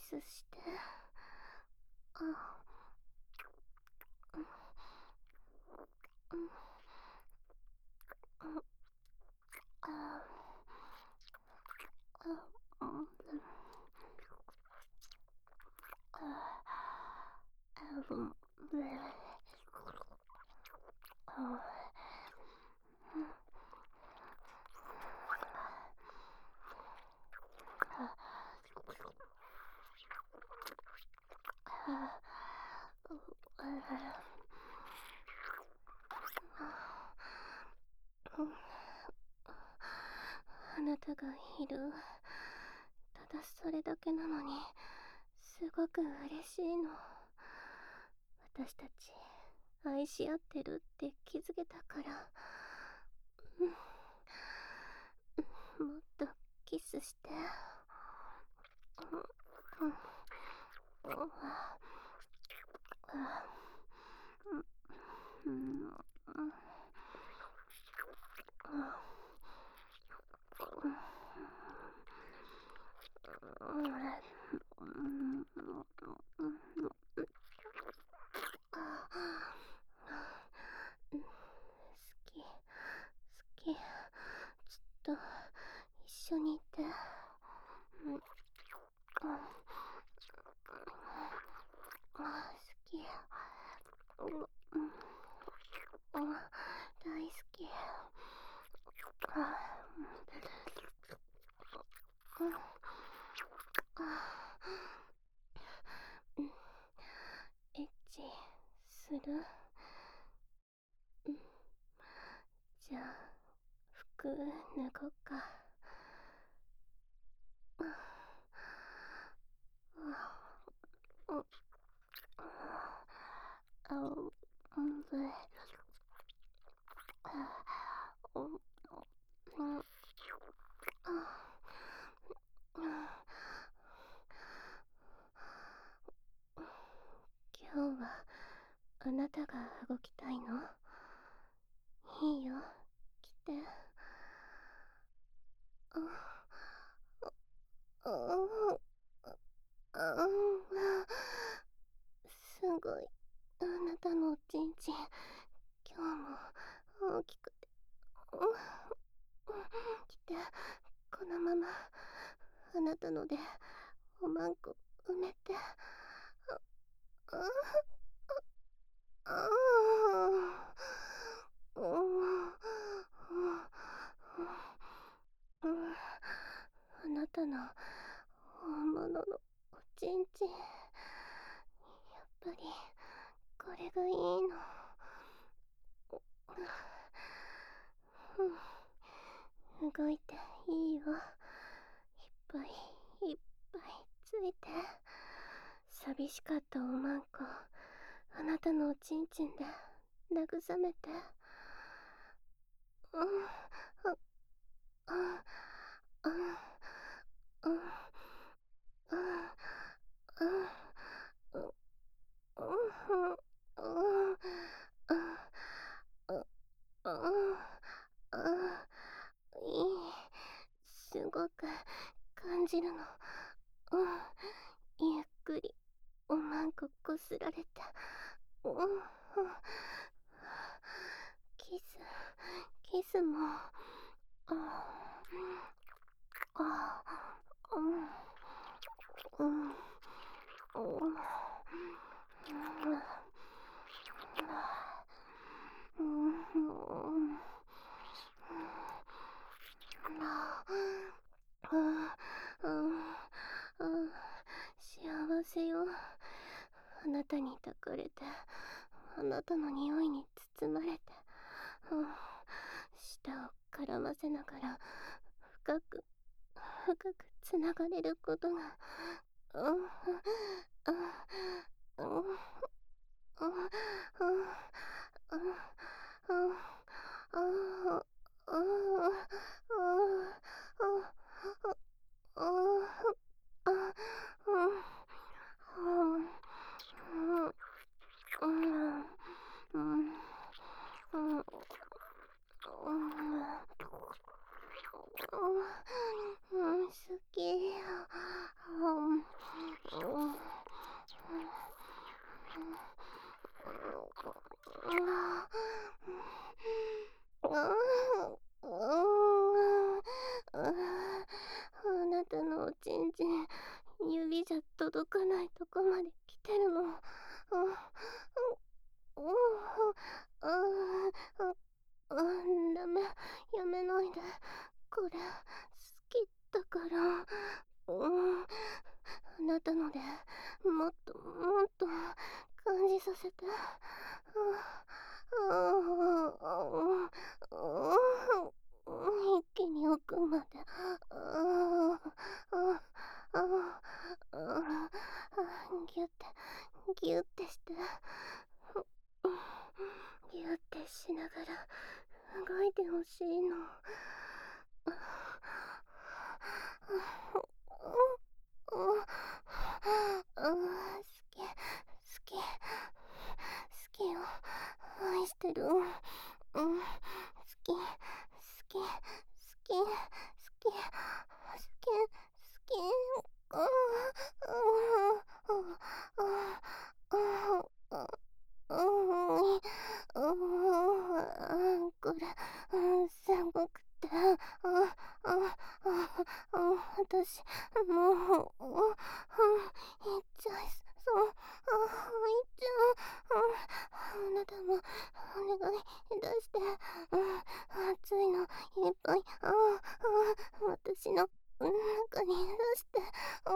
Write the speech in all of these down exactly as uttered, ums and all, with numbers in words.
スして。あ、うん、うん、あ、あ、うん、あ、あ、うん、あなたがいる。ただそれだけなのに、すごく嬉しいの。私たち愛し合ってるって気づけたから。うん、もっとキスして。うん、うん、うん、うん、好き、好き。ずっと一緒にいて。うん、うん、好き。うん、うん、大好き。あ、うん、うん、エッチする？うん、じゃあ服脱ごうか。うん、うん、あ、うん、ぶい。あ、うん、うん、あ、うん、今日はあなたが動きたいの？いいよ、来て。あ、あ、あ、あ、すごい。あなたのおちんちん、今日も大きくて。うん、来て。このままあなたのでおまんこ埋めて。あ、あ、あ、あ、うん、あなたの本物のおちんちん、やっぱりこれがいいの。うん、動いていいよ。いっぱいいっぱいついて。寂しかったおまんこ、あなたのおちんちんで慰めて。うん、あ、あ、あ、あ、あ、あ、すごく感じるの。うん、ゆっくりおまんここすられて。うん、キス、キスも。あ、あ、うん、うん、うん、うん、幸せよ。あなたに抱かれて、あなたの匂いに包まれて、うん、舌を絡ませながら深く深くつながれることが、うん、うん、うん、うん、うん、うん、うん、うん、好き。 届かないとこまで来てるの。うん、うん、うん、うん、うん、ダメ、やめないで。これ、好きだから。うん、あなたのでもっともっと感じさせて。うん、うん、一気に奥まで。うん、うん、ギュッてギュッてして、ギュッてしながら動いてほしいの。好き、好き、好きよ。愛してる。うん、好き、好き、好き、好き、好き、好き。うん、うん、うん、うん、うん、うん、これ、うん、寒くて、うん、うん、うん、私、もう、うん、うん、行っちゃいそう、うん、行っちゃう、うん、あなたも、お願い、出して、うん、熱いの、いっぱい、うん、うん、私の中に出して、うん、うん、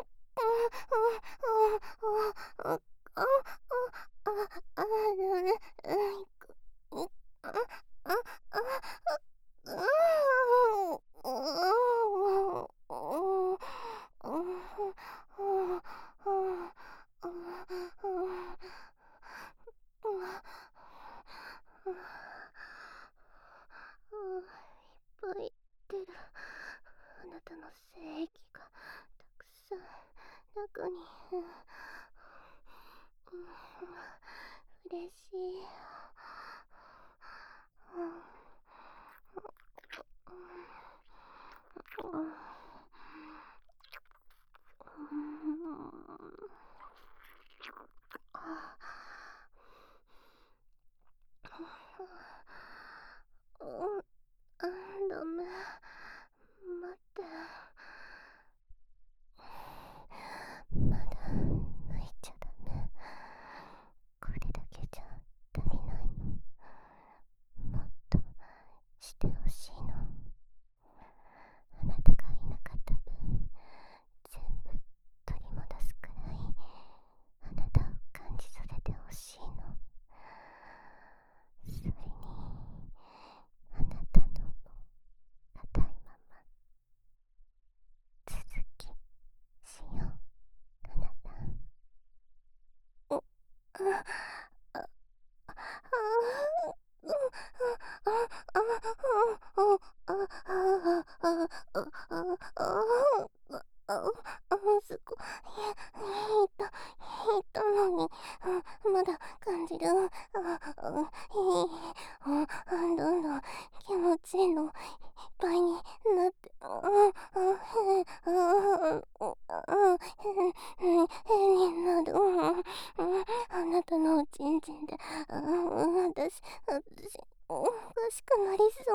うん、うん、うん、うん、うん、うん、あ、あ、あ、あ、ダメ、うん、うん、あ、あ、あ、いっぱい出る。あなたの精液がたくさん中に。嬉しい。ダメ、待って。まだ抜いちゃダメ。これだけじゃ足りないの。もっとしてほしいの。あなたがいなかった分、全部取り戻すくらいあなたを感じさせてほしいの。それにあなたの硬いまま続きしよう。あなた。お、あ、あ、あ、すごい。いた、いたのに、まだ感じる。どんどん気持ちいいのいっぱいになって、変になる。あなたのおちんちんで、私、私、おかしくなりそう。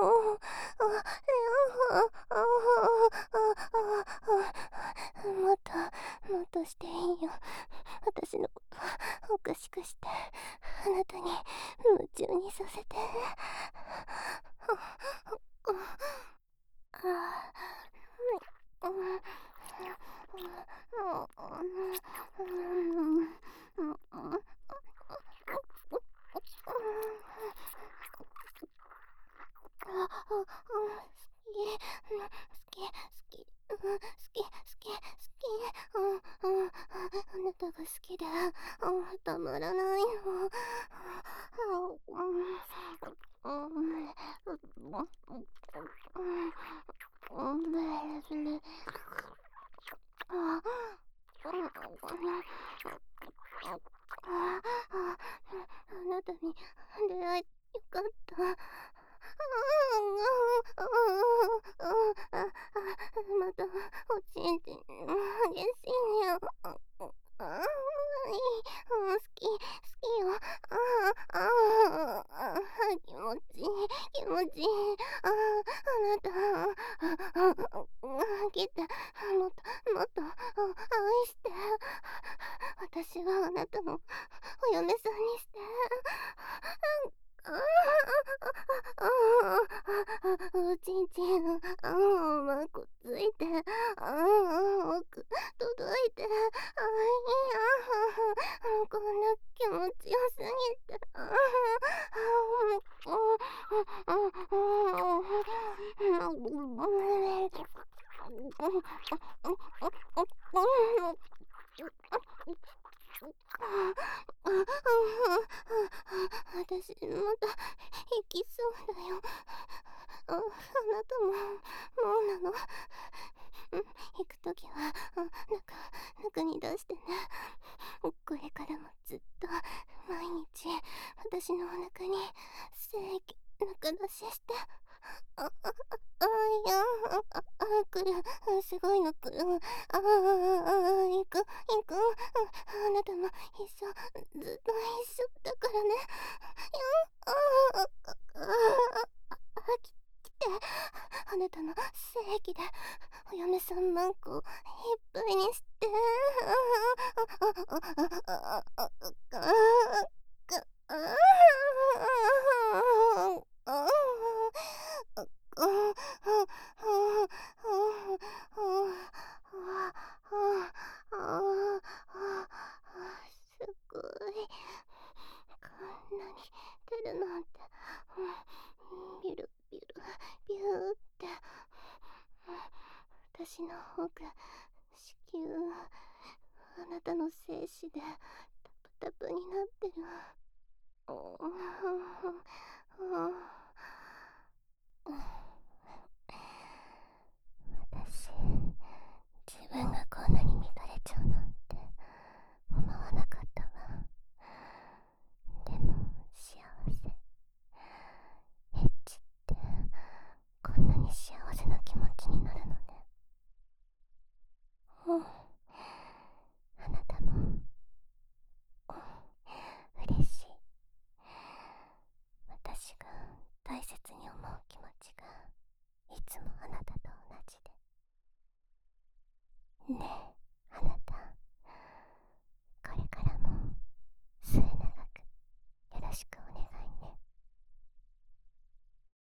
もっと、もっとしていいよ。私のことおかしくして、あなたに夢中にさせて。あなたが好きで、たまらないよ。あなたに出会えてよかった。またおちんちん激しいよ。好き、好きよ。気持ちいい、気持ちいい。あなた、来て、もっと、もっと愛して。 なたのお嫁さんにして。ああおちんちん、ああまこついて、ああ奥届いて、ああいやあこんな気持ちよすぎて、ああ私また行きそうだよ。あ、あなたももうなの。うん、行くときはあ中中に出してね。これからもずっと毎日私のお腹に精液中出しして。あ、あ、あ、いや、あ、あ、あ、来る。すごいの来る。ああ、行く、行く。あなたも一緒、ずっと一緒だからね。いや、ああ、ああ、あ、き、来て。あなたの精液でお嫁さんマンコいっぱいにして。ああ、ああ、ああ、ああ、あすごい。こんなに出るなんて。ビュルビュルビューって。私の方が子宮あなたの精子でタプタプになってる。私自分がこんなに乱れちゃうなんて思わなかったわ。でも幸せ。エッチってこんなに幸せな気持ちになるのね。うん、あなたも、うん、嬉しい。私が大切に思う気持ちがいつもあなたと同じで。ねえ